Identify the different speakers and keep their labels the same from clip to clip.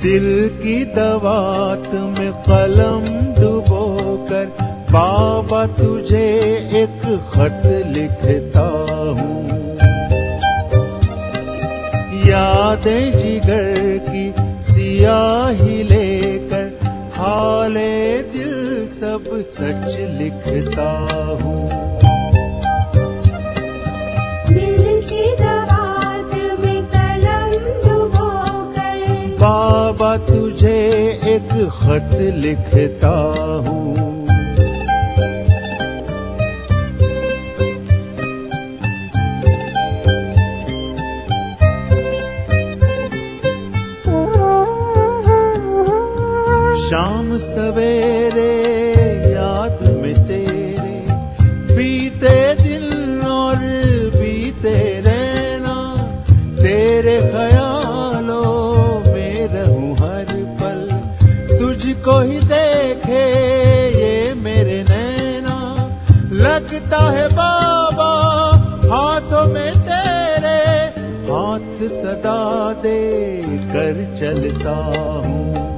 Speaker 1: दिल की दवात में कलम डुबोकर बाबा तुझे एक खत लिखता हूँ। यादें जिगर की सियाही लेकर हाले दिल सब सच लिखता हूँ। बाबा तुझे एक खत लिखता हूँ। शाम सवेरे याद में तेरे बीते दिन और बीते रहना, तेरे ख्यालों तुझको ही देखे ये मेरे नैना। लगता है बाबा हाथों में तेरे हाथ सदा दे कर चलता हूँ।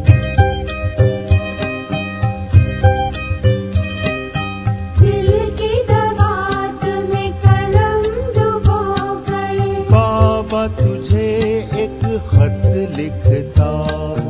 Speaker 1: दिल की दवात में कलम डुबोकर बाबा तुझे एक खत लिखता हूँ।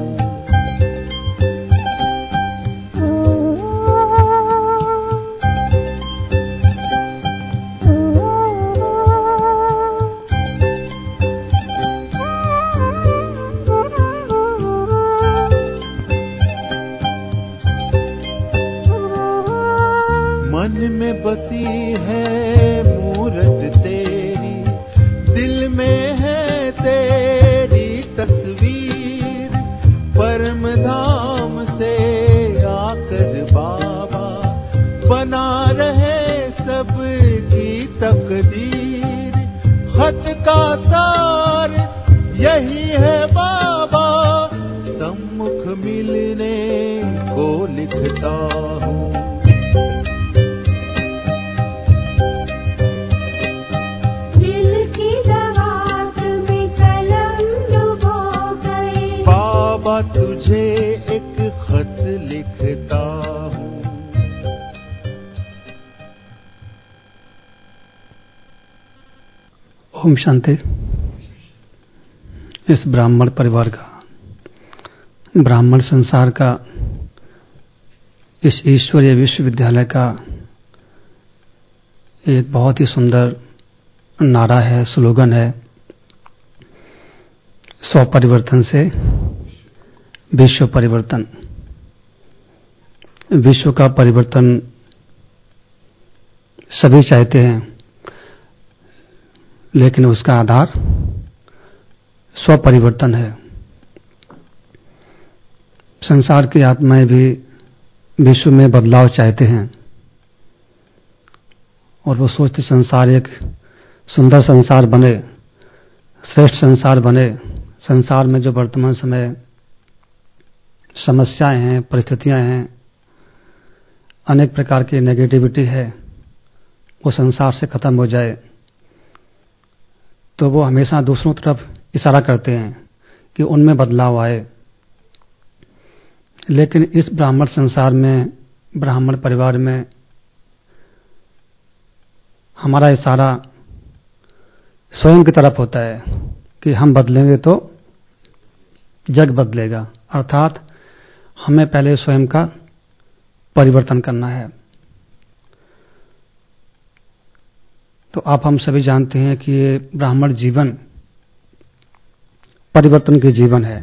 Speaker 1: मन में बसी है मूरत तेरी, दिल में है तेरी तस्वीर। परम धाम से आकर बाबा बना रहे सबकी तकदीर। खत का सार यही है बाबा, सम्मुख मिलने को लिखता हूँ। बाबा तुझे एक खत लिखता हूँ।
Speaker 2: ओम शांति। इस ब्राह्मण परिवार का, ब्राह्मण संसार का, इस ईश्वरीय विश्वविद्यालय का एक बहुत ही सुंदर नारा है, स्लोगन है, स्व परिवर्तन से विश्व परिवर्तन। विश्व का परिवर्तन सभी चाहते हैं, लेकिन उसका आधार स्व परिवर्तन है। संसार की आत्माएं भी विश्व में बदलाव चाहते हैं और वो सोचते संसार एक सुंदर संसार बने, श्रेष्ठ संसार बने। संसार में जो वर्तमान समय समस्याएं हैं, परिस्थितियां हैं, अनेक प्रकार की नेगेटिविटी है, वो संसार से खत्म हो जाए। तो वो हमेशा दूसरों तरफ इशारा करते हैं कि उनमें बदलाव आए। लेकिन इस ब्राह्मण संसार में, ब्राह्मण परिवार में हमारा इशारा स्वयं की तरफ होता है कि हम बदलेंगे तो जग बदलेगा। अर्थात हमें पहले स्वयं का परिवर्तन करना है। तो आप हम सभी जानते हैं कि ये ब्राह्मण जीवन परिवर्तन के जीवन है।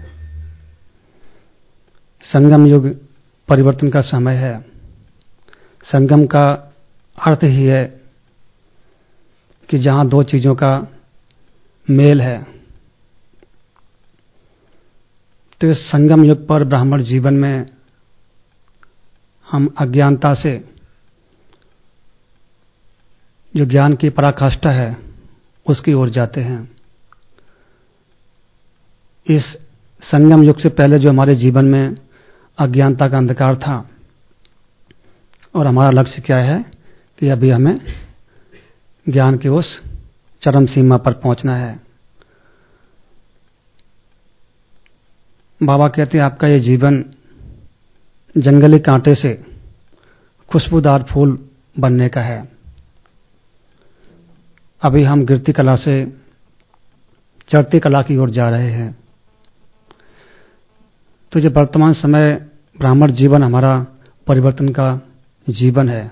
Speaker 2: संगम युग परिवर्तन का समय है। संगम का अर्थ ही है कि जहां दो चीजों का मेल है। तो इस संगम युग पर ब्राह्मण जीवन में हम अज्ञानता से जो ज्ञान की पराकाष्ठा है उसकी ओर जाते हैं। इस संगम युग से पहले जो हमारे जीवन में अज्ञानता का अंधकार था, और हमारा लक्ष्य क्या है कि अभी हमें ज्ञान की उस चरम सीमा पर पहुंचना है। बाबा कहते हैं आपका ये जीवन जंगली कांटे से खुशबूदार फूल बनने का है। अभी हम गिरती कला से चढ़ती कला की ओर जा रहे हैं। तो ये वर्तमान समय ब्राह्मण जीवन हमारा परिवर्तन का जीवन है,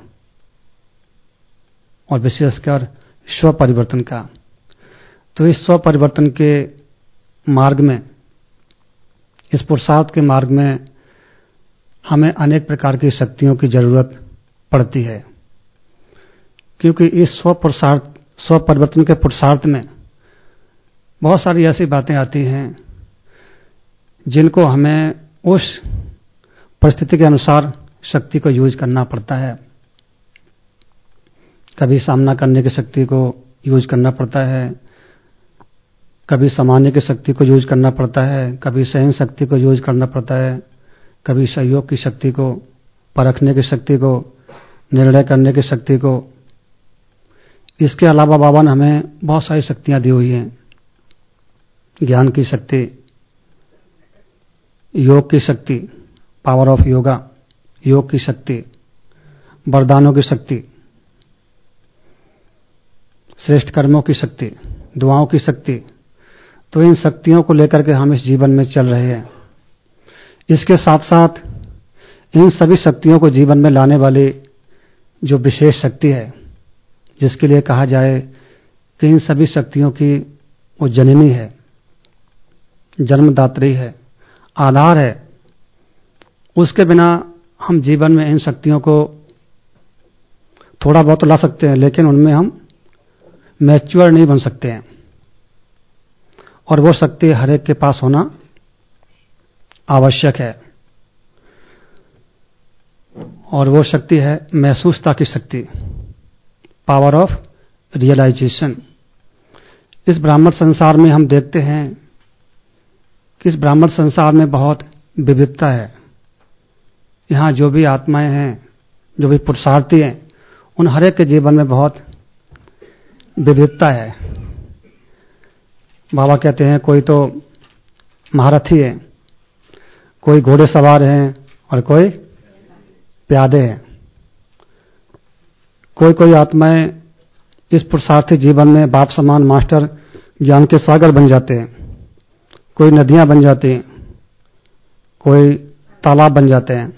Speaker 2: और विशेषकर स्व परिवर्तन का। तो इस स्व परिवर्तन के मार्ग में, इस पुरुषार्थ के मार्ग में हमें अनेक प्रकार की शक्तियों की जरूरत पड़ती है, क्योंकि इस स्व परिवर्तन के पुरुषार्थ में बहुत सारी ऐसी बातें आती हैं जिनको हमें उस परिस्थिति के अनुसार शक्ति को यूज करना पड़ता है। कभी सामना करने की शक्ति को यूज करना पड़ता है, कभी समाने की शक्ति को यूज करना पड़ता है, कभी सहन शक्ति को यूज करना पड़ता है, कभी सहयोग की शक्ति को, परखने की शक्ति को, निर्णय करने की शक्ति को। इसके अलावा बाबा ने हमें बहुत सारी शक्तियां दी हुई हैं। ज्ञान की शक्ति, योग की शक्ति, पावर ऑफ योगा, योग की शक्ति, वरदानों की शक्ति, श्रेष्ठ कर्मों की शक्ति, दुआओं की शक्ति। तो इन शक्तियों को लेकर के हम इस जीवन में चल रहे हैं। इसके साथ साथ इन सभी शक्तियों को जीवन में लाने वाली जो विशेष शक्ति है, जिसके लिए कहा जाए कि इन सभी शक्तियों की वो जननी है, जन्मदात्री है, आधार है, उसके बिना हम जीवन में इन शक्तियों को थोड़ा बहुत ला सकते हैं, लेकिन उनमें हम मैच्योर नहीं बन सकते हैं। और वो शक्ति हर एक के पास होना आवश्यक है, और वो शक्ति है महसूसता की शक्ति, पावर ऑफ रियलाइजेशन। इस ब्राह्मण संसार में हम देखते हैं कि इस ब्राह्मण संसार में बहुत विविधता है। यहाँ जो भी आत्माएं हैं, जो भी पुरुषार्थी हैं, उन हर एक के जीवन में बहुत विविधता है। बाबा कहते हैं कोई तो महारथी है, कोई घोड़े सवार हैं, और कोई प्यादे हैं। कोई आत्माएं इस पुरुषार्थी जीवन में बाप समान मास्टर ज्ञान के सागर बन जाते हैं, कोई नदियां बन जाती हैं, कोई तालाब बन जाते हैं,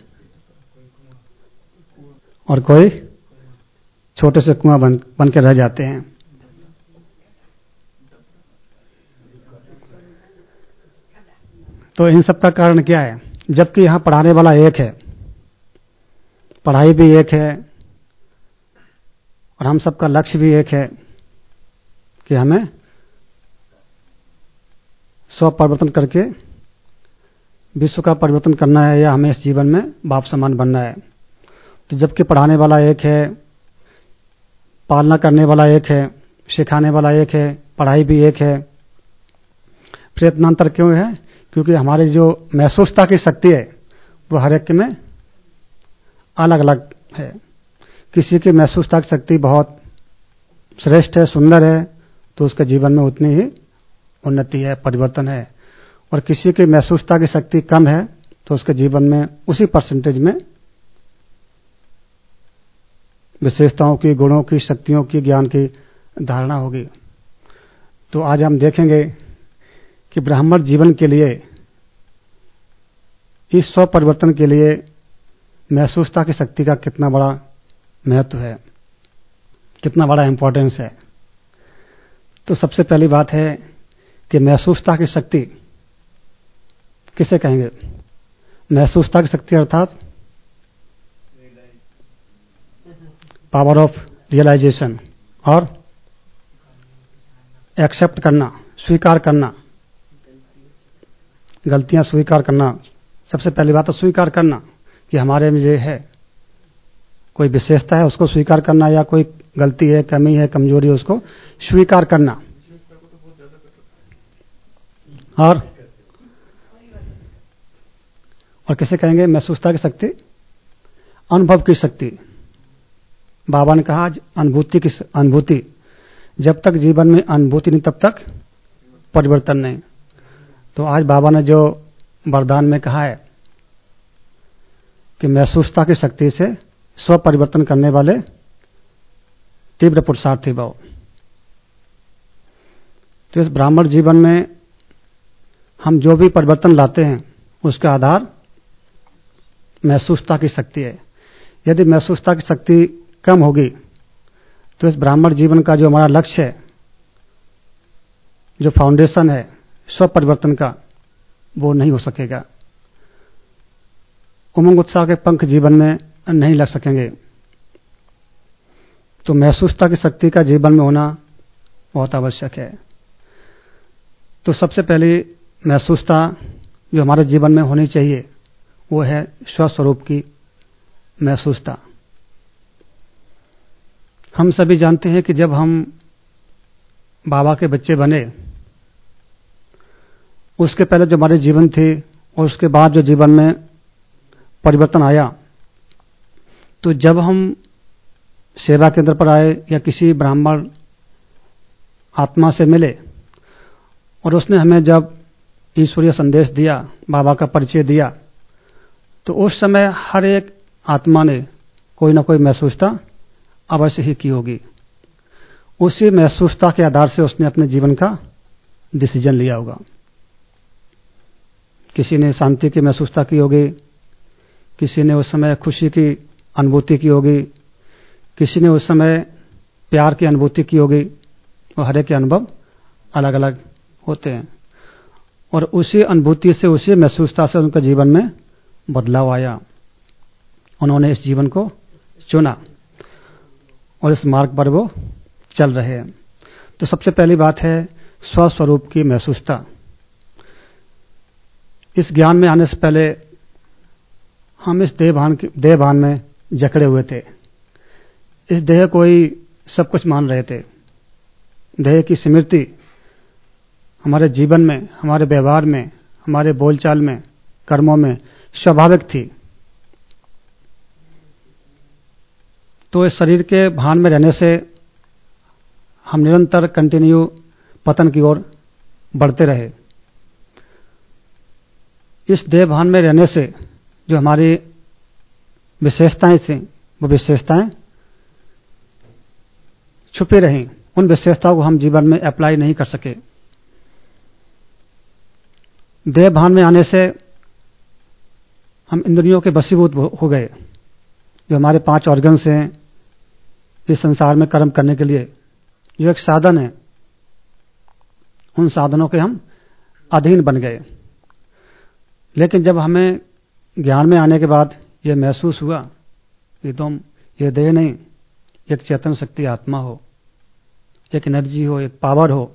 Speaker 2: और कोई छोटे से कुआं बन के रह जाते हैं। तो इन सब का कारण क्या है? जबकि यहां पढ़ाने वाला एक है, पढ़ाई भी एक है, और हम सबका लक्ष्य भी एक है कि हमें स्व परिवर्तन करके विश्व का परिवर्तन करना है, या हमें इस जीवन में बाप समान बनना है। तो जबकि पढ़ाने वाला एक है, पालना करने वाला एक है, सिखाने वाला एक है, पढ़ाई भी एक है, फिर इतना अंतर क्यों है? क्योंकि हमारी जो महसूसता की शक्ति है वो हर एक में अलग अलग है। किसी की महसूसता की शक्ति बहुत श्रेष्ठ है, सुंदर है, तो उसके जीवन में उतनी ही उन्नति है, परिवर्तन है। और किसी की महसूसता की शक्ति कम है, तो उसके जीवन में उसी परसेंटेज में विशेषताओं की, गुणों की, शक्तियों की, ज्ञान की धारणा होगी। तो आज हम देखेंगे कि ब्राह्मण जीवन के लिए, इस स्व परिवर्तन के लिए महसूसता की शक्ति का कितना बड़ा महत्व है, कितना बड़ा इंपॉर्टेंस है। तो सबसे पहली बात है कि महसूसता की शक्ति किसे कहेंगे? महसूसता की शक्ति अर्थात पावर ऑफ रियलाइजेशन, और एक्सेप्ट करना, स्वीकार करना, गलतियां स्वीकार करना। सबसे पहली बात तो स्वीकार करना कि हमारे में ये है, कोई विशेषता है उसको स्वीकार करना, या कोई गलती है, कमी है, कमजोरी है, उसको स्वीकार करना। और किसे कहेंगे महसूसता की शक्ति? अनुभव की शक्ति। बाबा ने कहा अनुभूति, जब तक जीवन में अनुभूति नहीं तब तक परिवर्तन नहीं। तो आज बाबा ने जो वरदान में कहा है कि महसूसता की शक्ति से स्व परिवर्तन करने वाले तीव्र पुरुषार्थी भव। तो इस ब्राह्मण जीवन में हम जो भी परिवर्तन लाते हैं उसका आधार महसूसता की शक्ति है। यदि महसूसता की शक्ति कम होगी तो इस ब्राह्मण जीवन का जो हमारा लक्ष्य है, जो फाउंडेशन है स्व परिवर्तन का, वो नहीं हो सकेगा। उमंग उत्साह के पंख जीवन में नहीं लग सकेंगे। तो महसूसता की शक्ति का जीवन में होना बहुत आवश्यक है। तो सबसे पहली महसूसता जो हमारे जीवन में होनी चाहिए वो है स्वस्वरूप की महसूसता। हम सभी जानते हैं कि जब हम बाबा के बच्चे बने, उसके पहले जो हमारे जीवन थे और उसके बाद जो जीवन में परिवर्तन आया, तो जब हम सेवा केंद्र पर आए या किसी ब्राह्मण आत्मा से मिले और उसने हमें जब ईश्वरीय संदेश दिया, बाबा का परिचय दिया, तो उस समय हर एक आत्मा ने कोई ना कोई महसूसता अवश्य ही की होगी। उसी महसूसता के आधार से उसने अपने जीवन का डिसीजन लिया होगा। किसी ने शांति की महसूसता की होगी, किसी ने उस समय खुशी की अनुभूति की होगी, किसी ने उस समय प्यार की अनुभूति की होगी। और हर एक के अनुभव अलग अलग होते हैं और उसी अनुभूति से, उसी महसूसता से उनके जीवन में बदलाव आया। उन्होंने इस जीवन को चुना और इस मार्ग पर वो चल रहे हैं। तो सबसे पहली बात है स्वस्वरूप की महसूसता। इस ज्ञान में आने से पहले हम इस देहभान में जकड़े हुए थे। इस देह को ही सब कुछ मान रहे थे। देह की स्मृति हमारे जीवन में, हमारे व्यवहार में, हमारे बोलचाल में, कर्मों में स्वाभाविक थी। तो इस शरीर के भान में रहने से हम निरंतर कंटिन्यू पतन की ओर बढ़ते रहे। इस देह भान में रहने से जो हमारी विशेषताएं थीं, वो विशेषताएं छुपी रहीं। उन विशेषताओं को हम जीवन में अप्लाई नहीं कर सके। देह भान में आने से हम इंद्रियों के वशीभूत हो गए। जो हमारे 5 ऑर्गन्स हैं इस संसार में कर्म करने के लिए, जो एक साधन है, उन साधनों के हम अधीन बन गए। लेकिन जब हमें ज्ञान में आने के बाद ये महसूस हुआ कि तुम ये देह नहीं, एक चेतन शक्ति आत्मा हो, एक एनर्जी हो, एक पावर हो।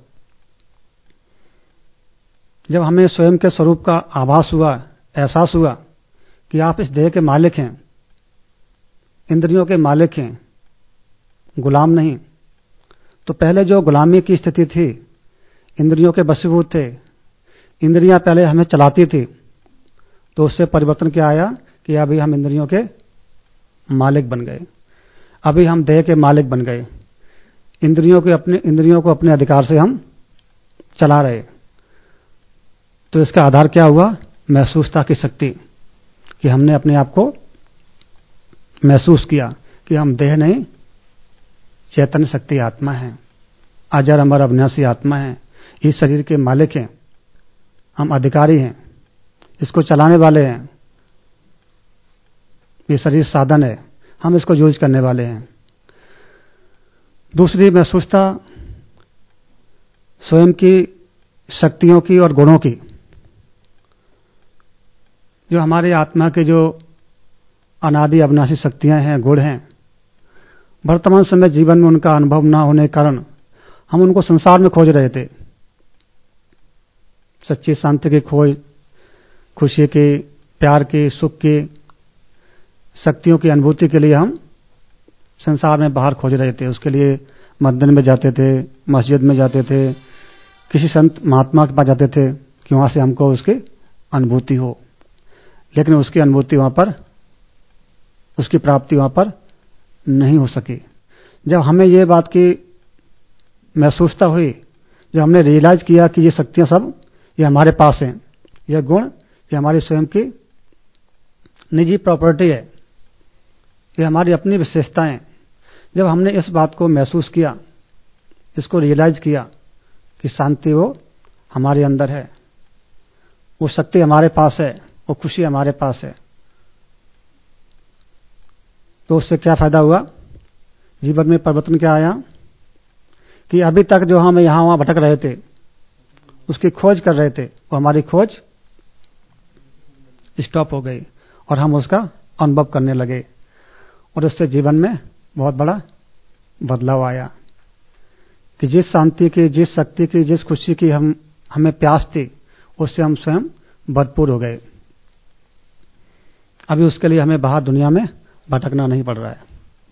Speaker 2: जब हमें स्वयं के स्वरूप का आभास हुआ, एहसास हुआ कि आप इस देह के मालिक हैं, इंद्रियों के मालिक हैं, गुलाम नहीं। तो पहले जो गुलामी की स्थिति थी, इंद्रियों के वशीभूत थे, इंद्रियां पहले हमें चलाती थी, तो उससे परिवर्तन क्या आया कि अभी हम इंद्रियों के मालिक बन गए। अभी हम देह के मालिक बन गए। इंद्रियों को अपने अधिकार से हम चला रहे। तो इसका आधार क्या हुआ? महसूसता की शक्ति, कि हमने अपने आप को महसूस किया कि हम देह नहीं, चैतन्य शक्ति आत्मा है, अजर अमर अविनाशी आत्मा है, इस शरीर के मालिक हैं, हम अधिकारी हैं, इसको चलाने वाले हैं। ये शरीर साधन है, हम इसको यूज करने वाले हैं। दूसरी महसूसता स्वयं की शक्तियों की और गुणों की। जो हमारी आत्मा के जो अनादि अविनाशी शक्तियां हैं, गुण हैं, वर्तमान समय जीवन में उनका अनुभव न होने के कारण हम उनको संसार में खोज रहे थे। सच्ची शांति की खोज, खुशी की, प्यार की, सुख की, शक्तियों की अनुभूति के लिए हम संसार में बाहर खोज रहे थे। उसके लिए मंदिर में जाते थे, मस्जिद में जाते थे, किसी संत महात्मा के पास जाते थे कि वहां से हमको उसकी अनुभूति हो। लेकिन उसकी अनुभूति वहां पर, उसकी प्राप्ति वहां पर नहीं हो सकी। जब हमें ये बात की महसूसता हुई, जब हमने रियलाइज किया कि ये शक्तियां सब ये हमारे पास हैं, ये गुण ये हमारी स्वयं की निजी प्रॉपर्टी है, ये हमारी अपनी विशेषताएं। जब हमने इस बात को महसूस किया, इसको रियलाइज किया कि शांति वो हमारे अंदर है, वो शक्ति हमारे पास है, वो खुशी हमारे पास है, तो उससे क्या फायदा हुआ? जीवन में परिवर्तन क्या आया कि अभी तक जो हम यहां वहां भटक रहे थे, उसकी खोज कर रहे थे, वो हमारी खोज स्टॉप हो गई और हम उसका अनुभव करने लगे और उससे जीवन में बहुत बड़ा बदलाव आया कि जिस शांति की, जिस शक्ति की, जिस खुशी की हमें प्यास थी, उससे हम स्वयं भरपूर हो गए। अभी उसके लिए हमें बाहर दुनिया में भटकना नहीं पड़ रहा है,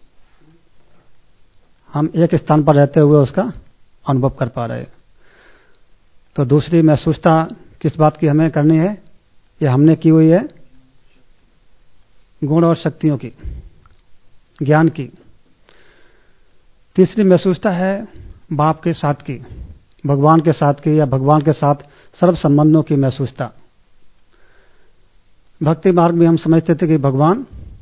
Speaker 2: हम एक स्थान पर रहते हुए उसका अनुभव कर पा रहे हैं। तो दूसरी महसूसता किस बात की हमें करनी है? ये हमने की हुई है गुण और शक्तियों की, ज्ञान की। तीसरी महसूसता है बाप के साथ की, भगवान के साथ की, या भगवान के साथ सर्व संबंधों की महसूसता। भक्ति मार्ग में हम समझते थे कि भगवान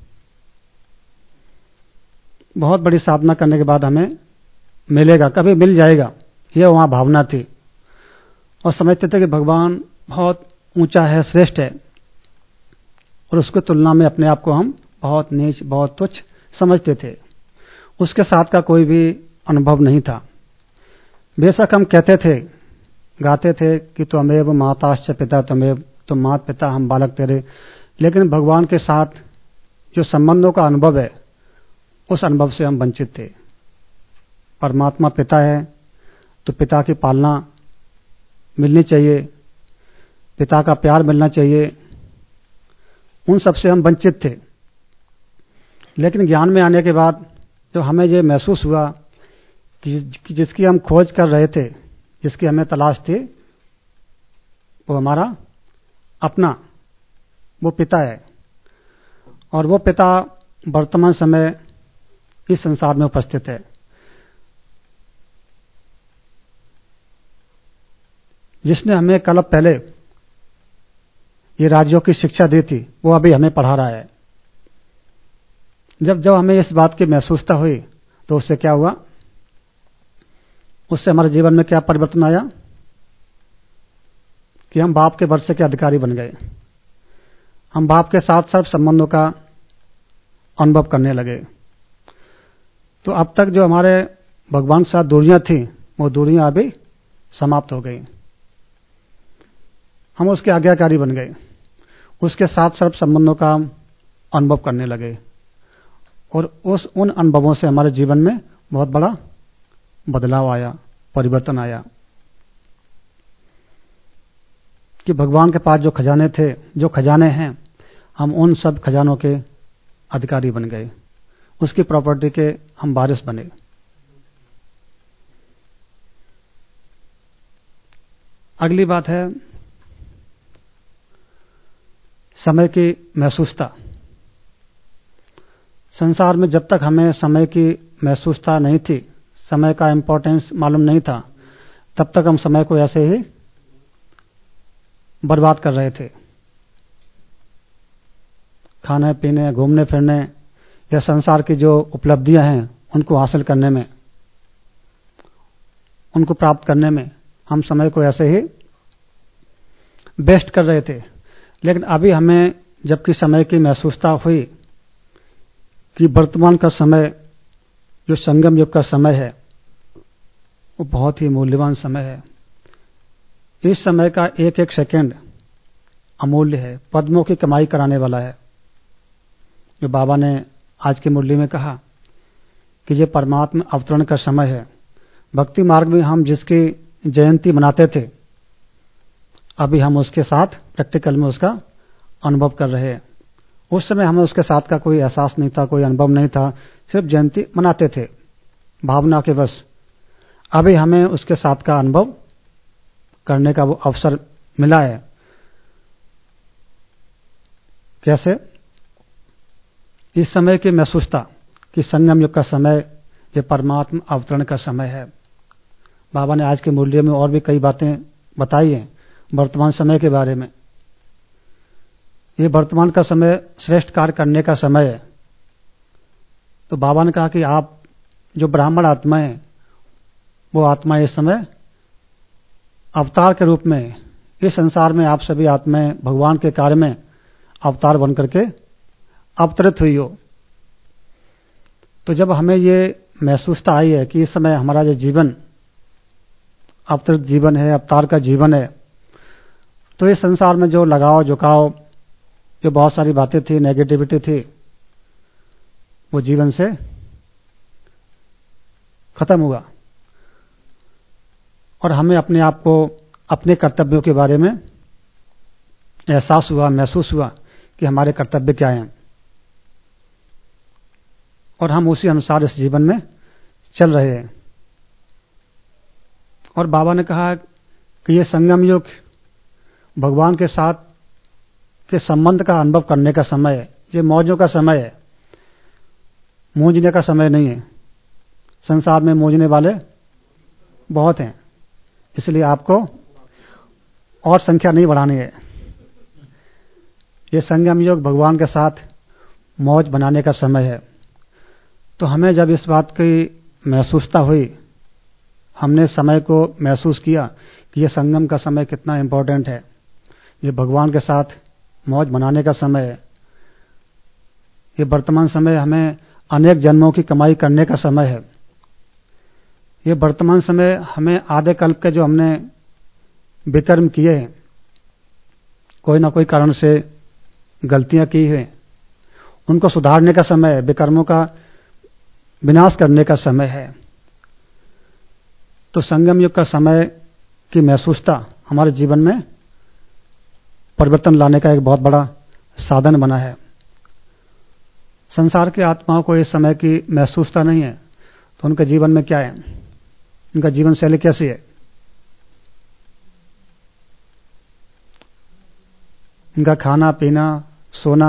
Speaker 2: बहुत बड़ी साधना करने के बाद हमें मिलेगा, कभी मिल जाएगा, यह वहां भावना थी। और समझते थे कि भगवान बहुत ऊंचा है, श्रेष्ठ है, और उसकी तुलना में अपने आप को हम बहुत नीच, बहुत तुच्छ समझते थे। उसके साथ का कोई भी अनुभव नहीं था। बेशक हम कहते थे, गाते थे कि त्वमेव माताश्च पिता त्वमेव, तुम माता पिता, हम बालक तेरे, लेकिन भगवान के साथ जो संबंधों का अनुभव है, उस अनुभव से हम वंचित थे। परमात्मा पिता है तो पिता की पालना मिलनी चाहिए, पिता का प्यार मिलना चाहिए, उन सब से हम वंचित थे। लेकिन ज्ञान में आने के बाद जो हमें ये महसूस हुआ कि जिसकी हम खोज कर रहे थे, जिसकी हमें तलाश थी, वो हमारा अपना वो पिता है, और वो पिता वर्तमान समय इस संसार में उपस्थित है। जिसने हमें कल पहले ये राज्यों की शिक्षा दी थी, वो अभी हमें पढ़ा रहा है। जब हमें इस बात की महसूसता हुई, तो उससे क्या हुआ? उससे हमारे जीवन में क्या परिवर्तन आया कि हम बाप के वर्ष के अधिकारी बन गए। हम बाप के साथ सर्व संबंधों का अनुभव करने लगे। तो अब तक जो हमारे भगवान के साथ दूरियां थी, वो दूरियां अभी समाप्त हो गई। हम उसके आज्ञाकारी बन गए, उसके साथ सर्व संबंधों का अनुभव करने लगे, और उन अनुभवों से हमारे जीवन में बहुत बड़ा बदलाव आया, परिवर्तन आया कि भगवान के पास जो खजाने थे, जो खजाने हैं, हम उन सब खजानों के अधिकारी बन गए, उसकी प्रॉपर्टी के हम वारिस बने। अगली बात है समय की महसूसता। संसार में जब तक हमें समय की महसूसता नहीं थी, समय का इंपॉर्टेंस मालूम नहीं था, तब तक हम समय को ऐसे ही बर्बाद कर रहे थे। खाने पीने, घूमने फिरने, या संसार की जो उपलब्धियां हैं उनको हासिल करने में, उनको प्राप्त करने में हम समय को ऐसे ही वेस्ट कर रहे थे। लेकिन अभी हमें जबकि समय की महसूसता हुई कि वर्तमान का समय, जो संगम युग का समय है, वो बहुत ही मूल्यवान समय है। इस समय का एक एक सेकंड अमूल्य है, पद्मों की कमाई कराने वाला है। जो बाबा ने आज की मुरली में कहा कि ये परमात्मा अवतरण का समय है। भक्ति मार्ग में हम जिसकी जयंती मनाते थे, अभी हम उसके साथ प्रैक्टिकल में उसका अनुभव कर रहे हैं। उस समय हमें उसके साथ का कोई एहसास नहीं था, कोई अनुभव नहीं था, सिर्फ जयंती मनाते थे भावना के बस। अभी हमें उसके साथ का अनुभव करने का वो अवसर मिला है। कैसे? इस समय की महसूसता कि संगम युग का समय, ये परमात्मा अवतरण का समय है। बाबा ने आज के मूल्य में और भी कई बातें बताई हैं वर्तमान समय के बारे में। ये वर्तमान का समय श्रेष्ठ कार्य करने का समय है। तो बाबा ने कहा कि आप जो ब्राह्मण आत्मा है, वो आत्मा इस समय अवतार के रूप में इस संसार में आप सभी आत्माएं भगवान के कार्य में अवतार बन करके अवतरित हुई हो। तो जब हमें ये महसूसता आई है कि इस समय हमारा जो जीवन अवतरित जीवन है, अवतार का जीवन है, तो इस संसार में जो लगाव झुकाव, जो बहुत सारी बातें थी, नेगेटिविटी थी, वो जीवन से खत्म हुआ और हमें अपने आप को अपने कर्तव्यों के बारे में एहसास हुआ, महसूस हुआ कि हमारे कर्तव्य क्या हैं और हम उसी अनुसार इस जीवन में चल रहे हैं। और बाबा ने कहा कि ये संगम युग भगवान के साथ के संबंध का अनुभव करने का समय है। ये मौजों का समय है, मूंझने का समय नहीं है। संसार में मूंझने वाले बहुत हैं, इसलिए आपको और संख्या नहीं बढ़ानी है। ये संगम योग भगवान के साथ मौज बनाने का समय है। तो हमें जब इस बात की महसूसता हुई, हमने समय को महसूस किया कि ये संगम का समय कितना इंपॉर्टेंट है, ये भगवान के साथ मौज मनाने का समय है। ये वर्तमान समय हमें अनेक जन्मों की कमाई करने का समय है। ये वर्तमान समय हमें आधे कल्प के जो हमने विकर्म किए हैं, कोई ना कोई कारण से गलतियां की हैं, उनको सुधारने का समय है, विकर्मों का विनाश करने का समय है। तो संगम युग का समय की महसूसता हमारे जीवन में परिवर्तन लाने का एक बहुत बड़ा साधन बना है। संसार की आत्माओं को इस समय की महसूसता नहीं है, तो उनके जीवन में क्या है, उनका जीवन शैली कैसी है, उनका खाना पीना सोना,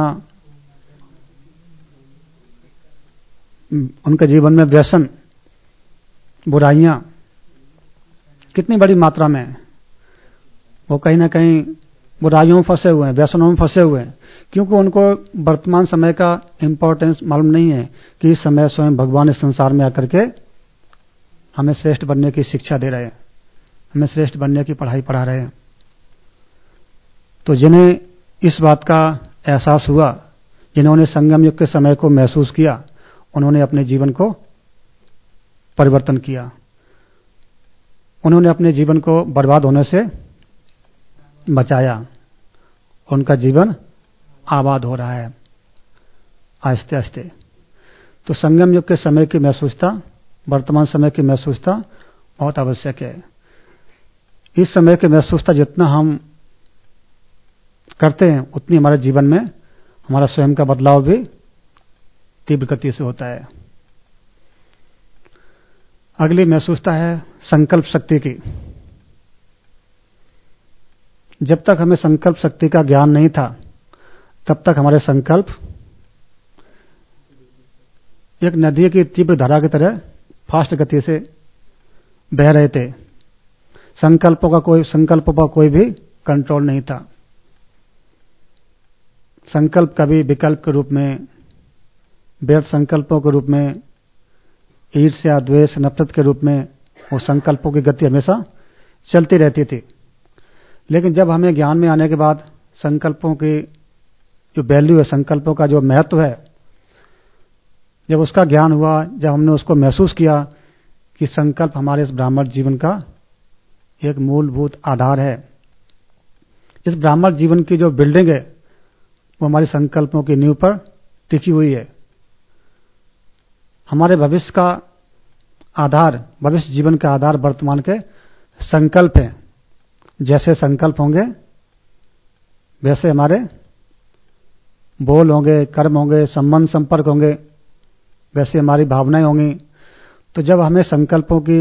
Speaker 2: उनके जीवन में व्यसन बुराइयां कितनी बड़ी मात्रा में है। वो कहीं ना कहीं बुराइयों में फंसे हुए हैं, व्यसनों में फंसे हुए हैं, क्योंकि उनको वर्तमान समय का इंपॉर्टेंस मालूम नहीं है कि इस समय स्वयं भगवान इस संसार में आकर के हमें श्रेष्ठ बनने की शिक्षा दे रहे हैं, हमें श्रेष्ठ बनने की पढ़ाई पढ़ा रहे हैं। तो जिन्हें इस बात का एहसास हुआ, जिन्होंने संगम युग के समय को महसूस किया, उन्होंने अपने जीवन को परिवर्तन किया। उन्होंने अपने जीवन को बर्बाद होने से बचाया। उनका जीवन आबाद हो रहा है आहिस्ते आहिस्ते। तो संगम युग के समय की महसूसता, वर्तमान समय की महसूसता बहुत आवश्यक है। इस समय की महसूसता जितना हम करते हैं, उतनी हमारे जीवन में हमारा स्वयं का बदलाव भी तीव्र गति से होता है। अगली महसूसता है संकल्प शक्ति की। जब तक हमें संकल्प शक्ति का ज्ञान नहीं था, तब तक हमारे संकल्प एक नदी की तीव्र धारा की तरह फास्ट गति से बह रहे थे। संकल्पों पर कोई भी कंट्रोल नहीं था। संकल्प कभी विकल्प के रूप में, व्यर्थ संकल्पों के रूप में, ईर्ष्या द्वेष नफरत के रूप में, वो संकल्पों की गति हमेशा चलती रहती थी। लेकिन जब हमें ज्ञान में आने के बाद संकल्पों की जो वैल्यू है, संकल्पों का जो महत्व है, जब उसका ज्ञान हुआ, जब हमने उसको महसूस किया कि संकल्प हमारे इस ब्राह्मण जीवन का एक मूलभूत आधार है। इस ब्राह्मण जीवन की जो बिल्डिंग है, वो हमारी संकल्पों की नींव पर टिकी हुई है। हमारे भविष्य का आधार, भविष्य जीवन का आधार वर्तमान के संकल्प हैं। जैसे संकल्प होंगे, वैसे हमारे बोल होंगे, कर्म होंगे, संबंध संपर्क होंगे, वैसे हमारी भावनाएं होंगी। तो जब हमें संकल्पों की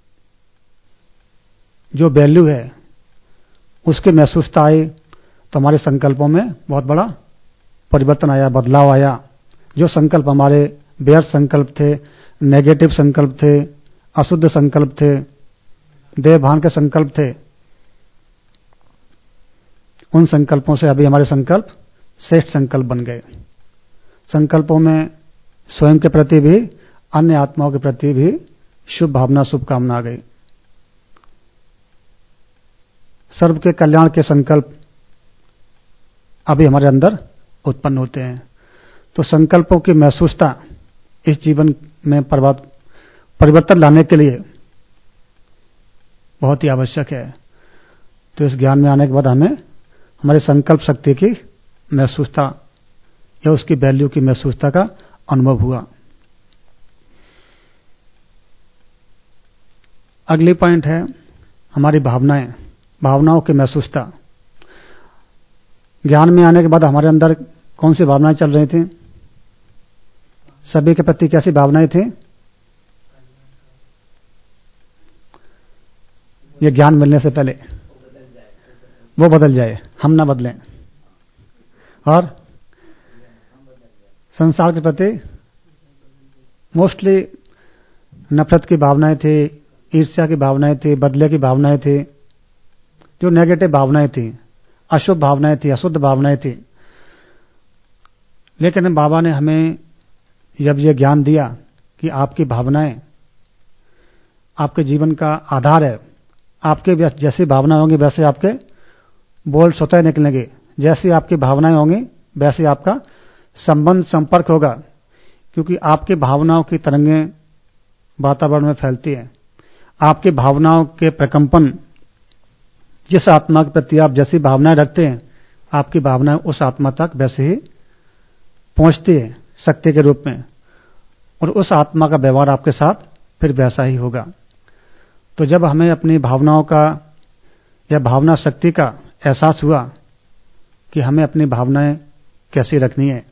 Speaker 2: जो वैल्यू है उसकी महसूसता आई, तो हमारे संकल्पों में बहुत बड़ा परिवर्तन आया, बदलाव आया। जो संकल्प हमारे व्यर्थ संकल्प थे, नेगेटिव संकल्प थे, अशुद्ध संकल्प थे, देहभान के संकल्प थे, उन संकल्पों से अभी हमारे संकल्प श्रेष्ठ संकल्प बन गए। संकल्पों में स्वयं के प्रति भी, अन्य आत्माओं के प्रति भी शुभ भावना, शुभकामना आ गई। सर्व के कल्याण के संकल्प अभी हमारे अंदर उत्पन्न होते हैं। तो संकल्पों की महसूसता इस जीवन में परिवर्तन लाने के लिए बहुत ही आवश्यक है। तो इस ज्ञान में आने के बाद हमें हमारे संकल्प शक्ति की महसूसता या उसकी वैल्यू की महसूसता का अनुभव हुआ। अगली पॉइंट है हमारी भावनाएं, भावनाओं की महसूसता। ज्ञान में आने के बाद हमारे अंदर कौन सी भावनाएं चल रही थी? सभी के प्रति कैसी भावनाएं थी? ये ज्ञान मिलने से पहले वो बदल जाए, हम ना बदलें। और संसार के प्रति मोस्टली नफरत की भावनाएं थी, ईर्ष्या की भावनाएं थी, बदले की भावनाएं थी, जो नेगेटिव भावनाएं थी, अशुभ भावनाएं थी, अशुद्ध भावनाएं थी। लेकिन बाबा ने हमें जब ये ज्ञान दिया कि आपकी भावनाएं आपके जीवन का आधार है, आपके जैसी भावना होंगी वैसे आपके बोल स्वतः निकलेंगे, जैसी आपकी भावनाएं होंगी वैसे आपका संबंध, संपर्क होगा, क्योंकि आपकी भावनाओं की तरंगें वातावरण में फैलती हैं। आपकी भावनाओं के प्रकंपन, जिस आत्मा के प्रति आप जैसी भावनाएं रखते हैं, आपकी भावनाएं उस आत्मा तक वैसे ही पहुंचती है शक्ति के रूप में, और उस आत्मा का व्यवहार आपके साथ फिर वैसा ही होगा। तो जब हमें अपनी भावनाओं का या भावना शक्ति का एहसास हुआ कि हमें अपनी भावनाएं कैसी रखनी है,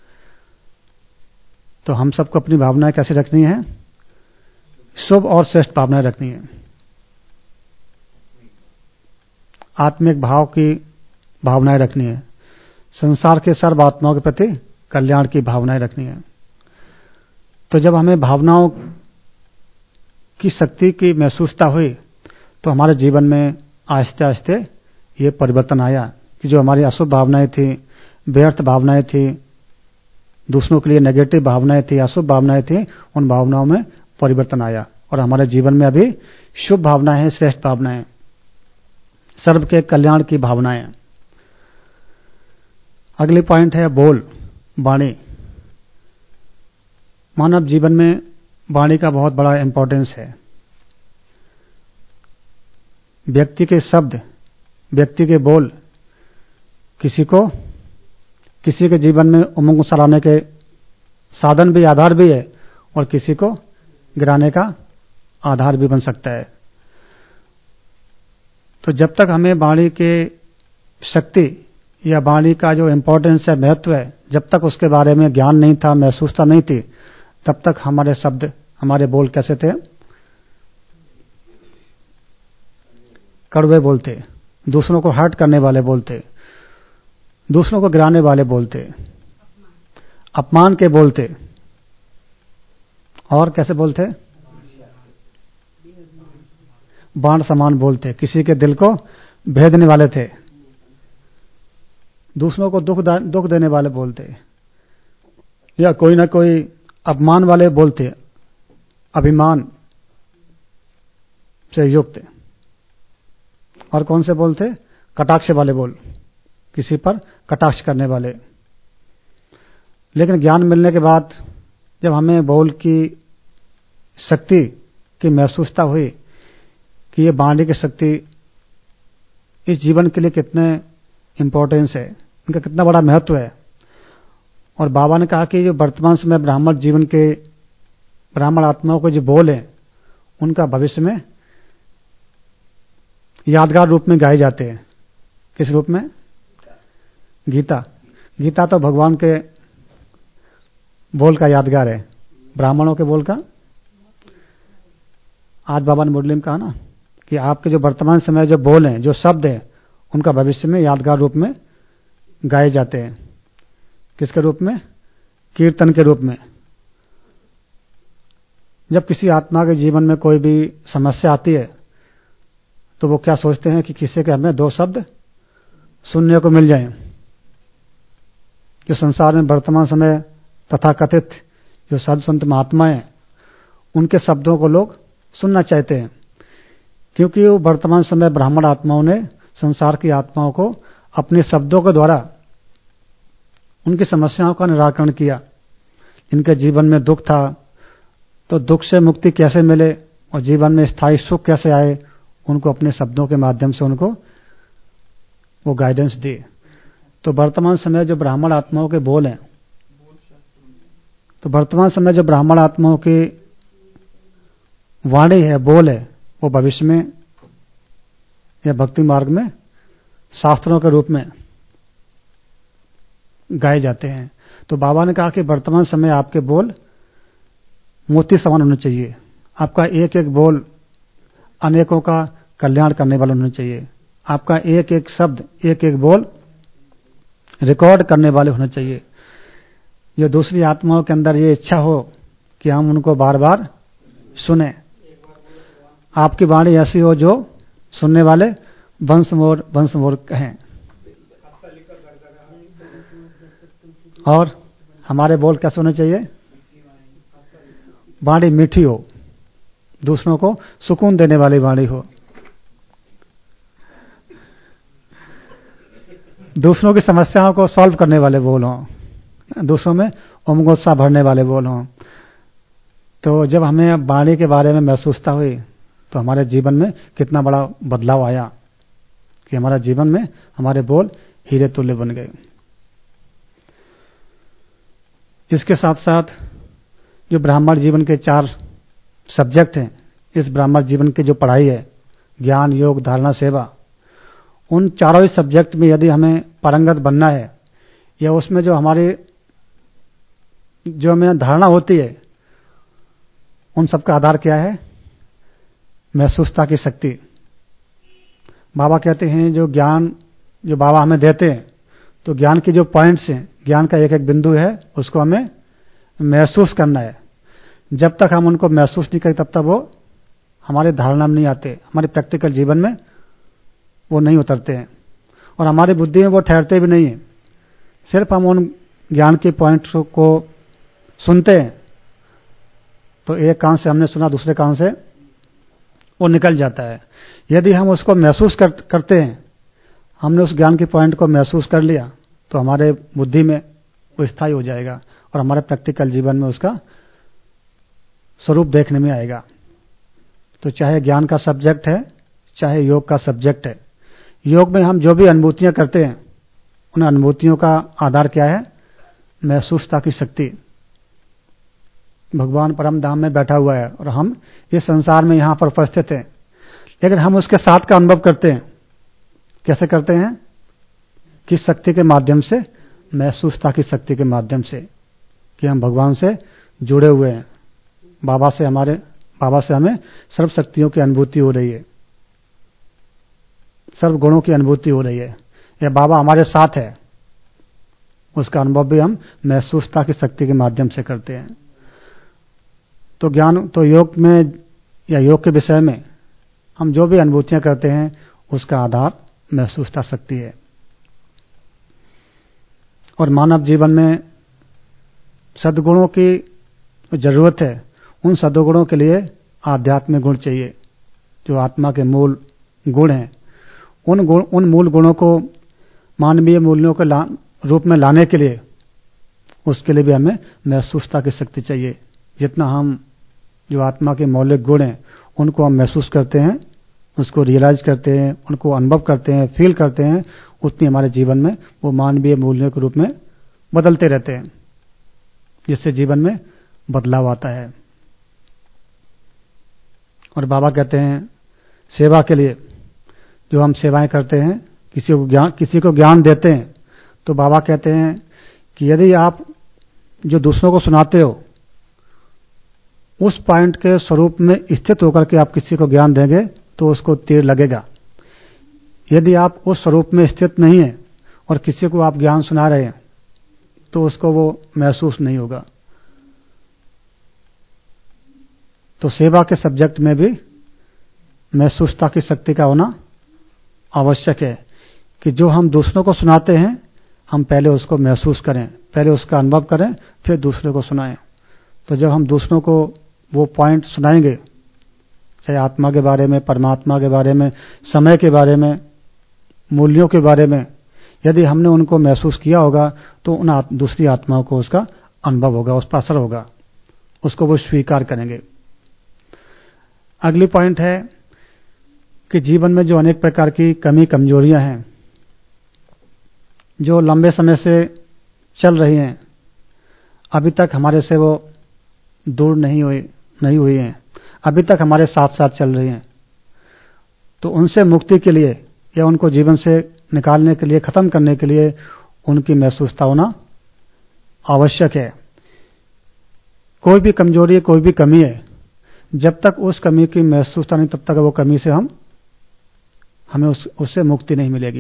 Speaker 2: तो हम सबको अपनी भावनाएं कैसे रखनी है? शुभ और श्रेष्ठ भावनाएं रखनी है। आत्मिक भाव की भावनाएं रखनी है। संसार के सर्व आत्माओं के प्रति कल्याण की भावनाएं रखनी है। तो जब हमें भावनाओं की शक्ति की महसूसता हुई तो हमारे जीवन में आहिस्ते आहिस्ते ये परिवर्तन आया कि जो हमारी अशुभ भावनाएं थी, व्यर्थ भावनाएं थी, दूसरों के लिए नेगेटिव भावनाएं थी, अशुभ भावनाएं थी, उन भावनाओं में परिवर्तन आया और हमारे जीवन में अभी शुभ भावनाएं हैं, श्रेष्ठ भावनाएं, सर्व के कल्याण की भावनाएं। अगली पॉइंट है बोल, वाणी। मानव जीवन में वाणी का बहुत बड़ा इंपॉर्टेंस है। व्यक्ति के शब्द, व्यक्ति के बोल किसी के जीवन में उमंग सराहने के साधन भी, आधार भी है, और किसी को गिराने का आधार भी बन सकता है। तो जब तक हमें वाणी के शक्ति या वाणी का जो इंपॉर्टेंस है, महत्व है, जब तक उसके बारे में ज्ञान नहीं था, महसूसता नहीं थी, तब तक हमारे शब्द, हमारे बोल कैसे थे? कड़वे बोलते, दूसरों को हर्ट करने वाले बोलते, दूसरों को गिराने वाले बोलते, अपमान के बोलते, और कैसे बोलते? बाण समान बोलते, किसी के दिल को भेदने वाले थे, दूसरों को दुख देने वाले बोलते, या कोई ना कोई अपमान वाले बोलते, अभिमान से युक्त। और कौन से बोलते? कटाक्ष वाले बोल, किसी पर कटाक्ष करने वाले। लेकिन ज्ञान मिलने के बाद जब हमें बोल की शक्ति की महसूसता हुई कि ये वाणी की शक्ति इस जीवन के लिए कितने इंपॉर्टेंस है, इनका कितना बड़ा महत्व है। और बाबा ने कहा कि जो वर्तमान समय ब्राह्मण जीवन के, ब्राह्मण आत्माओं के जो बोल हैं, उनका भविष्य में यादगार रूप में गाए जाते हैं। किस रूप में? गीता। गीता तो भगवान के बोल का यादगार है, ब्राह्मणों के बोल का। आज बाबा ने मुरली में कहा ना कि आपके जो वर्तमान समय जो बोल हैं, जो शब्द हैं, उनका भविष्य में यादगार रूप में गाए जाते हैं। किसके रूप में? कीर्तन के रूप में। जब किसी आत्मा के जीवन में कोई भी समस्या आती है तो वो क्या सोचते हैं कि किसी के हमें दो शब्द सुनने को मिल जाएं। जो संसार में वर्तमान समय तथाकथित जो साधु संत महात्मा हैं, उनके शब्दों को लोग सुनना चाहते हैं, क्योंकि वो वर्तमान समय ब्राह्मण आत्माओं ने संसार की आत्माओं को अपने शब्दों के द्वारा उनकी समस्याओं का निराकरण किया। इनके जीवन में दुख था, तो दुख से मुक्ति कैसे मिले और जीवन में स्थायी सुख कैसे आए, उनको अपने शब्दों के माध्यम से उनको वो गाइडेंस दी। तो वर्तमान समय जो ब्राह्मण आत्माओं के बोल हैं, तो वर्तमान समय जो ब्राह्मण आत्माओं की वाणी है, बोल है, वो भविष्य में या भक्ति मार्ग में शास्त्रों के रूप में गाए जाते हैं। तो बाबा ने कहा कि वर्तमान समय आपके बोल मोती समान होने चाहिए। आपका एक एक बोल अनेकों का कल्याण करने वाला होना चाहिए। आपका एक एक शब्द, एक एक बोल रिकॉर्ड करने वाले होने चाहिए। जो दूसरी आत्माओं के अंदर ये इच्छा हो कि हम उनको बार बार सुने। आपकी वाणी ऐसी हो जो सुनने वाले वंश मोर कहें। और हमारे बोल कैसे होने चाहिए? वाणी मीठी हो, दूसरों को सुकून देने वाली वाणी हो, दूसरों की समस्याओं को सॉल्व करने वाले बोल हों, दूसरों में उमंग उत्साह भरने वाले बोल हों। तो जब हमें वाणी के बारे में महसूसता हुई तो हमारे जीवन में कितना बड़ा बदलाव आया कि हमारा जीवन में हमारे बोल हीरे तुल्य बन गए। इसके साथ साथ जो ब्राह्मण जीवन के 4 सब्जेक्ट हैं, इस ब्राह्मण जीवन की जो पढ़ाई है, ज्ञान, योग, धारणा, सेवा, उन चारों ही सब्जेक्ट में यदि हमें पारंगत बनना है या उसमें जो हमें धारणा होती है, उन सबका आधार क्या है? महसूसता की शक्ति। बाबा कहते हैं जो ज्ञान जो बाबा हमें देते हैं, तो ज्ञान की जो पॉइंट्स हैं, ज्ञान का एक एक बिंदु है, उसको हमें महसूस करना है। जब तक हम उनको महसूस नहीं करें तब तक वो हमारे धारणा में नहीं आते, हमारे प्रैक्टिकल जीवन में वो नहीं उतरते हैं और हमारी बुद्धि में वो ठहरते भी नहीं है। सिर्फ हम उन ज्ञान के पॉइंट्स को सुनते हैं तो एक कान से हमने सुना, दूसरे कान से वो निकल जाता है। यदि हम उसको महसूस करते हैं, हमने उस ज्ञान के पॉइंट को महसूस कर लिया, तो हमारे बुद्धि में वो स्थायी हो जाएगा और हमारे प्रैक्टिकल जीवन में उसका स्वरूप देखने में आएगा। तो चाहे ज्ञान का सब्जेक्ट है, चाहे योग का सब्जेक्ट है, योग में हम जो भी अनुभूतियां करते हैं, उन अनुभूतियों का आधार क्या है? महसूसता की शक्ति। भगवान परम धाम में बैठा हुआ है और हम इस संसार में यहां पर उपस्थित हैं, लेकिन हम उसके साथ का अनुभव करते हैं। कैसे करते हैं? किस शक्ति के माध्यम से? महसूसता की शक्ति के माध्यम से, कि हम भगवान से जुड़े हुए हैं। बाबा से हमें सर्व शक्तियों की अनुभूति हो रही है, सर्व गुणों की अनुभूति हो रही है, या बाबा हमारे साथ है, उसका अनुभव भी हम महसूसता की शक्ति के माध्यम से करते हैं। तो ज्ञान, तो योग में या योग के विषय में हम जो भी अनुभूतियां करते हैं, उसका आधार महसूसता शक्ति है। और मानव जीवन में सद्गुणों की जरूरत है। उन सद्गुणों के लिए आध्यात्मिक गुण चाहिए, जो आत्मा के मूल गुण हैं। उन मूल गुणों को मानवीय मूल्यों के रूप में लाने के लिए, उसके लिए भी हमें महसूसता की शक्ति चाहिए। जितना हम जो आत्मा के मौलिक गुण हैं, उनको हम महसूस करते हैं, उसको रियलाइज करते हैं, उनको अनुभव करते हैं, फील करते हैं, उतनी हमारे जीवन में वो मानवीय मूल्यों के रूप में बदलते रहते हैं, जिससे जीवन में बदलाव आता है। और बाबा कहते हैं सेवा के लिए जो हम सेवाएं करते हैं, किसी को ज्ञान देते हैं, तो बाबा कहते हैं कि यदि आप जो दूसरों को सुनाते हो, उस पॉइंट के स्वरूप में स्थित होकर के आप किसी को ज्ञान देंगे तो उसको तीर लगेगा। यदि आप उस स्वरूप में स्थित नहीं है और किसी को आप ज्ञान सुना रहे हैं, तो उसको वो महसूस नहीं होगा। तो सेवा के सब्जेक्ट में भी महसूसता की शक्ति का होना आवश्यक है, कि जो हम दूसरों को सुनाते हैं, हम पहले उसको महसूस करें, पहले उसका अनुभव करें, फिर दूसरे को सुनाएं। तो जब हम दूसरों को वो पॉइंट सुनाएंगे, चाहे आत्मा के बारे में, परमात्मा के बारे में, समय के बारे में, मूल्यों के बारे में, यदि हमने उनको महसूस किया होगा तो उन दूसरी आत्माओं को उसका अनुभव होगा, उस पर असर होगा, उसको वो स्वीकार करेंगे। अगली पॉइंट है कि जीवन में जो अनेक प्रकार की कमी कमजोरियां हैं, जो लंबे समय से चल रही हैं, अभी तक हमारे से वो दूर नहीं हुई हैं, अभी तक हमारे साथ साथ चल रही हैं, तो उनसे मुक्ति के लिए या उनको जीवन से निकालने के लिए, खत्म करने के लिए उनकी महसूसता होना आवश्यक है। कोई भी कमजोरी, कोई भी कमी है, जब तक उस कमी की महसूसता नहीं, तब तक वो कमी से हमें उससे मुक्ति नहीं मिलेगी।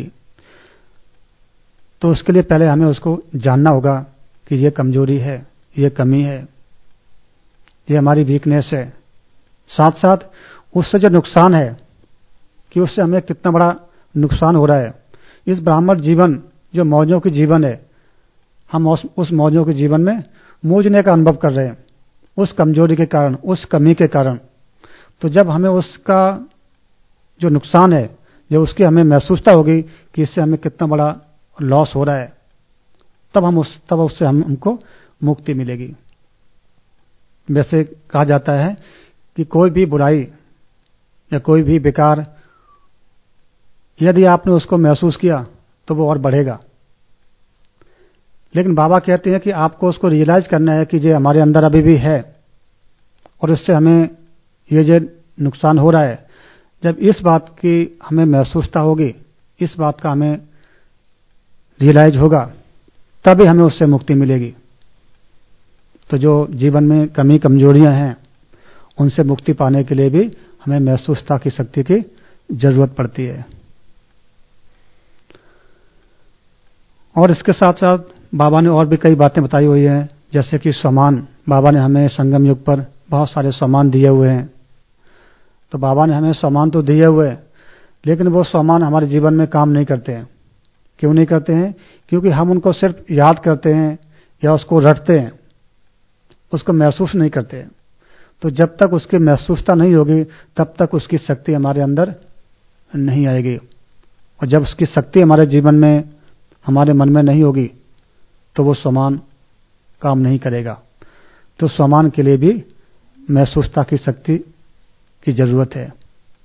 Speaker 2: तो उसके लिए पहले हमें उसको जानना होगा कि ये कमजोरी है, ये कमी है, ये हमारी वीकनेस है। साथ साथ उससे जो नुकसान है कि उससे हमें कितना बड़ा नुकसान हो रहा है। इस ब्राह्मण जीवन जो मौजों की जीवन है, हम उस मौजों के जीवन में मूझने का अनुभव कर रहे हैं, उस कमजोरी के कारण, उस कमी के कारण। तो जब हमें उसका जो नुकसान है, जब उसकी हमें महसूसता होगी कि इससे हमें कितना बड़ा लॉस हो रहा है, तब उससे हमको मुक्ति मिलेगी। वैसे कहा जाता है कि कोई भी बुराई या कोई भी बेकार, यदि आपने उसको महसूस किया तो वो और बढ़ेगा। लेकिन बाबा कहते हैं कि आपको उसको रियलाइज करना है कि ये हमारे अंदर अभी भी है और इससे हमें ये जो नुकसान हो रहा है, जब इस बात की हमें महसूसता होगी, इस बात का हमें रियलाइज होगा, तभी हमें उससे मुक्ति मिलेगी। तो जो जीवन में कमी कमजोरियां हैं, उनसे मुक्ति पाने के लिए भी हमें महसूसता की शक्ति की जरूरत पड़ती है। और इसके साथ साथ बाबा ने और भी कई बातें बताई हुई हैं, जैसे कि स्वमान। बाबा ने हमें संगम युग पर बहुत सारे स्वमान दिए हुए हैं। तो बाबा ने हमें स्वमान तो दिए हुए हैं, लेकिन वो स्वमान हमारे जीवन में काम नहीं करते हैं। क्यों नहीं करते हैं? क्योंकि हम उनको सिर्फ याद करते हैं या उसको रटते हैं, उसको महसूस नहीं करते हैं। तो जब तक उसकी महसूसता नहीं होगी, तब तक उसकी शक्ति हमारे अंदर नहीं आएगी। और जब उसकी शक्ति हमारे जीवन में, हमारे मन में नहीं होगी, तो वो स्वमान काम नहीं करेगा। तो स्वमान के लिए भी महसूसता की शक्ति की जरूरत है।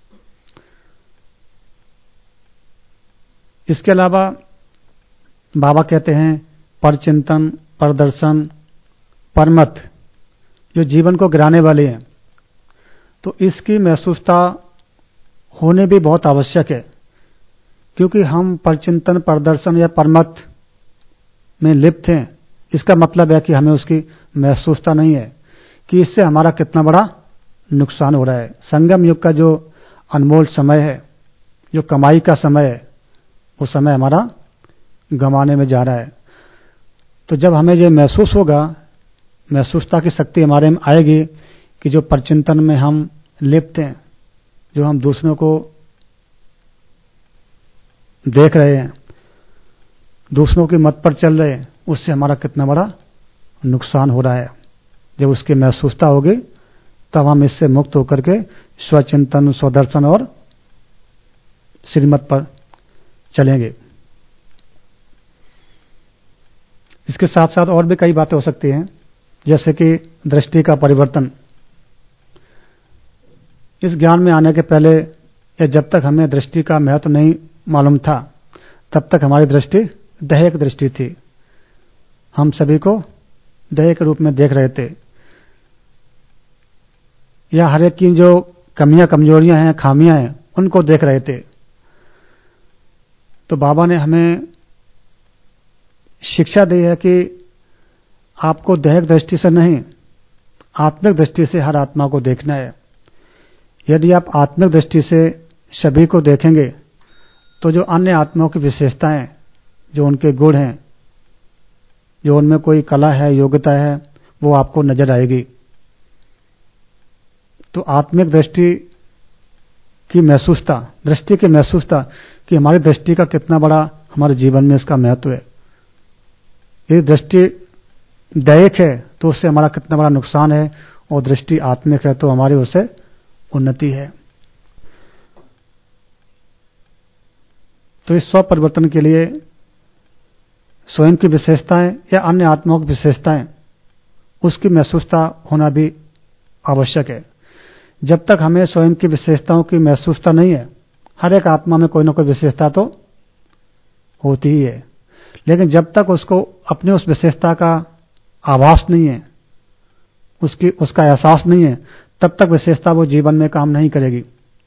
Speaker 2: इसके अलावा बाबा कहते हैं परचिंतन, परदर्शन, परमत, जो जीवन को गिराने वाले हैं, तो इसकी महसूसता होने भी बहुत आवश्यक है। क्योंकि हम परचिंतन, परदर्शन या परमत में लिप्त हैं, इसका मतलब है कि हमें उसकी महसूसता नहीं है कि इससे हमारा कितना बड़ा नुकसान हो रहा है। संगम युग का जो अनमोल समय है, जो कमाई का समय है, वो समय हमारा गंवाने में जा रहा है। तो जब हमें ये महसूस होगा, महसूसता की शक्ति हमारे में आएगी कि जो परचिंतन में हम लिप्त हैं, जो हम दूसरों को देख रहे हैं, दूसरों की मत पर चल रहे हैं, उससे हमारा कितना बड़ा नुकसान हो रहा है। जब उसकी महसूसता होगी, तब हम इससे मुक्त होकर के स्वचिंतन, स्वदर्शन और श्रीमत पर चलेंगे। इसके साथ साथ और भी कई बातें हो सकती हैं, जैसे कि दृष्टि का परिवर्तन। इस ज्ञान में आने के पहले या जब तक हमें दृष्टि का महत्व नहीं मालूम था, तब तक हमारी दृष्टि देह की दृष्टि थी। हम सभी को देह के रूप में देख रहे थे, या हर एक की जो कमियां कमजोरियां हैं, खामियां हैं, उनको देख रहे थे। तो बाबा ने हमें शिक्षा दी है कि आपको दैहिक दृष्टि से नहीं, आत्मिक दृष्टि से हर आत्मा को देखना है। यदि आप आत्मिक दृष्टि से सभी को देखेंगे, तो जो अन्य आत्माओं की विशेषताएं, जो उनके गुण हैं, जो उनमें कोई कला है, योग्यता है, वो आपको नजर आएगी। तो आत्मिक दृष्टि की महसूसता, दृष्टि की महसूसता कि हमारी दृष्टि का कितना बड़ा हमारे जीवन में इसका महत्व है, ये दृष्टि दैहिक है तो उससे हमारा कितना बड़ा नुकसान है, और दृष्टि आत्मिक है तो हमारी उससे उन्नति है। तो इस स्व परिवर्तन के लिए स्वयं की विशेषताएं या अन्य आत्माओं की विशेषताएं, उसकी महसूसता होना भी आवश्यक है। जब तक हमें स्वयं की विशेषताओं की महसूसता नहीं है, हर एक आत्मा में कोई ना कोई विशेषता तो होती ही है, लेकिन जब तक उसको अपनी उस विशेषता का आभास नहीं है, उसका एहसास नहीं है, तब तक विशेषता वो जीवन में काम नहीं करेगी।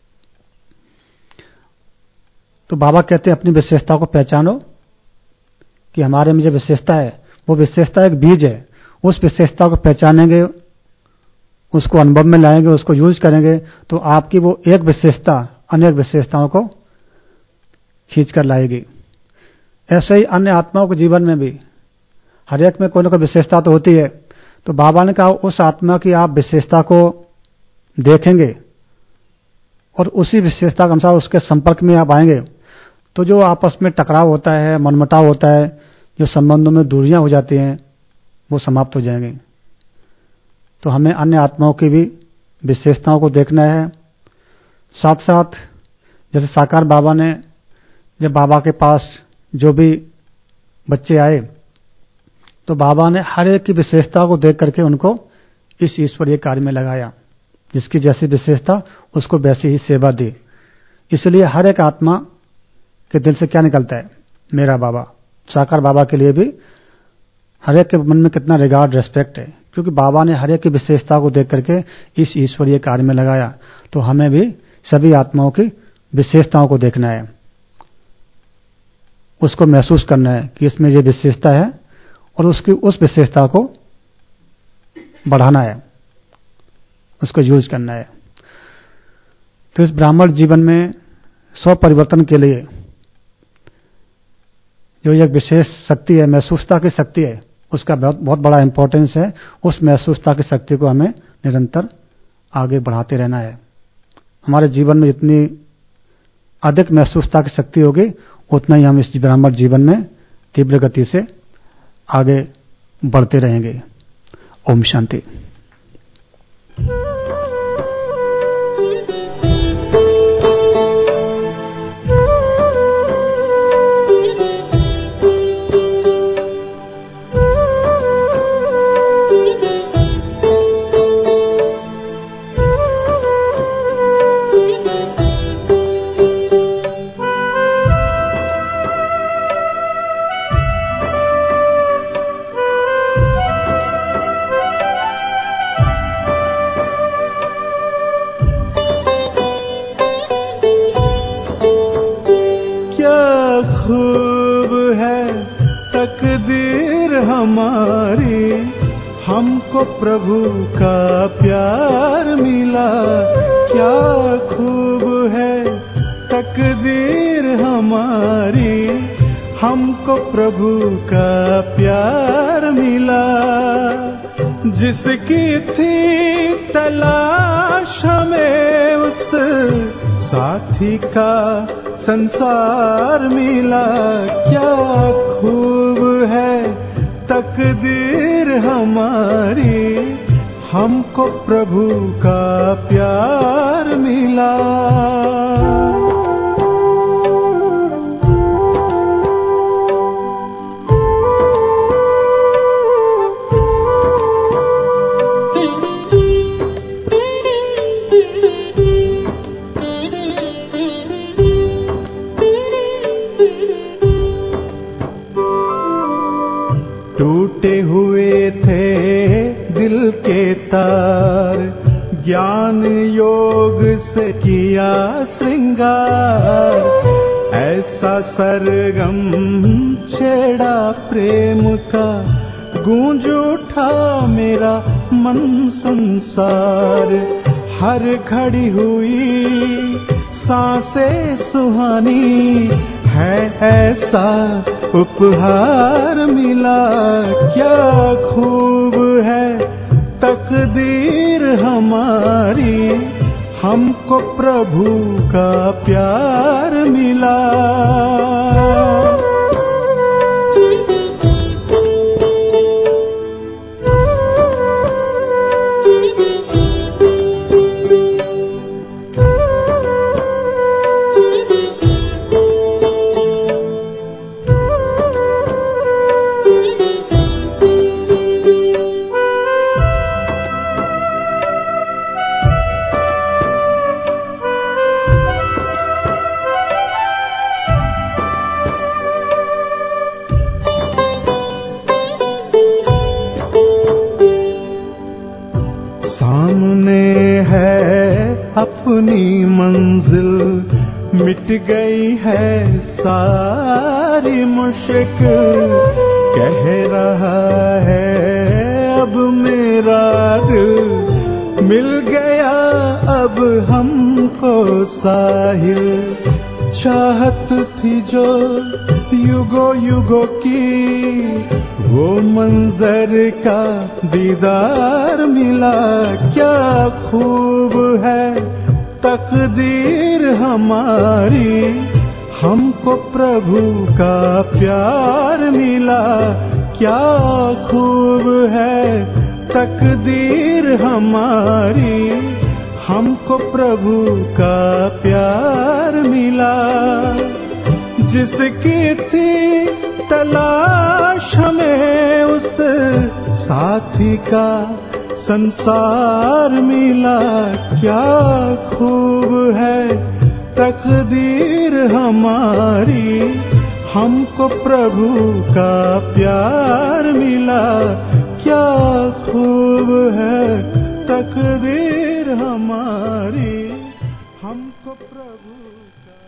Speaker 2: तो बाबा कहते हैं अपनी विशेषता को पहचानो कि हमारे में जो विशेषता है वो विशेषता एक बीज है। उस विशेषता को पहचानेंगे, उसको अनुभव में लाएंगे, उसको यूज करेंगे, तो आपकी वो एक विशेषता अनेक विशेषताओं को खींच कर लाएगी। ऐसे ही अन्य आत्माओं के जीवन में भी हर एक में कोई ना कोई विशेषता तो होती है। तो बाबा ने कहा उस आत्मा की आप विशेषता को देखेंगे और उसी विशेषता के अनुसार उसके संपर्क में आप आएंगे, तो जो आपस में टकराव होता है, मनमुटाव होता है, जो संबंधों में दूरियां हो जाती हैं, वो समाप्त हो जाएंगे। तो हमें अन्य आत्माओं की भी विशेषताओं को देखना है। साथ साथ जैसे साकार बाबा ने, जब बाबा के पास जो भी बच्चे आए, तो बाबा ने हर एक की विशेषता को देख करके उनको इस ईश्वरीय कार्य में लगाया। जिसकी जैसी विशेषता उसको वैसी ही सेवा दी। इसलिए हर एक आत्मा के दिल से क्या निकलता है, मेरा बाबा। साकार बाबा के लिए भी हर एक के मन में कितना रिगार्ड, रेस्पेक्ट है, क्योंकि बाबा ने हर एक की विशेषता को देख करके इस ईश्वरीय कार्य में लगाया। तो हमें भी सभी आत्माओं की विशेषताओं को देखना है, उसको महसूस करना है कि इसमें ये विशेषता है, और उसकी उस विशेषता को बढ़ाना है, उसको यूज करना है। तो इस ब्राह्मण जीवन में स्व परिवर्तन के लिए जो एक विशेष शक्ति है, महसूसता की शक्ति है, उसका बहुत बड़ा इंपॉर्टेंस है। उस महसूसता की शक्ति को हमें निरंतर आगे बढ़ाते रहना है। हमारे जीवन में जितनी अधिक महसूसता की शक्ति होगी, उतना ही हम इस ब्राह्मण जीवन में तीव्र गति से आगे बढ़ते रहेंगे। ओम शांति।
Speaker 1: हमको प्रभु का प्यार मिला, क्या खूब है तकदीर हमारी, हमको प्रभु का प्यार मिला। जिसकी थी तलाश हमें, उस साथी का संसार मिला, क्या खूब है तकदीर हमारी, हमको प्रभु का प्यार मिला। टूटे हुए थे दिल के तार, ज्ञान योग से किया श्रृंगार, ऐसा सरगम छेड़ा प्रेम का, गूंज उठा मेरा मन संसार। हर घड़ी हुई सांसें सुहानी, है ऐसा उपहार मिला, क्या खूब है तकदीर हमारी, हमको प्रभु का प्यार मिला। मिट गई है सारी मुश्किल, कह रहा है अब मेरा दिल, मिल गया अब हमको साहिल। चाहत थी जो युगों युगों की, वो मंजर का दीदार मिला। क्या खूब है तकदीर हमारी, हमको प्रभु का प्यार मिला। क्या खूब है तकदीर हमारी, हमको प्रभु का प्यार मिला। जिसकी थी तलाश हमें, उस साथी का संसार मिला। क्या खूब है तकदीर हमारी, हमको प्रभु का प्यार मिला। क्या खूब है तकदीर हमारी, हमको प्रभु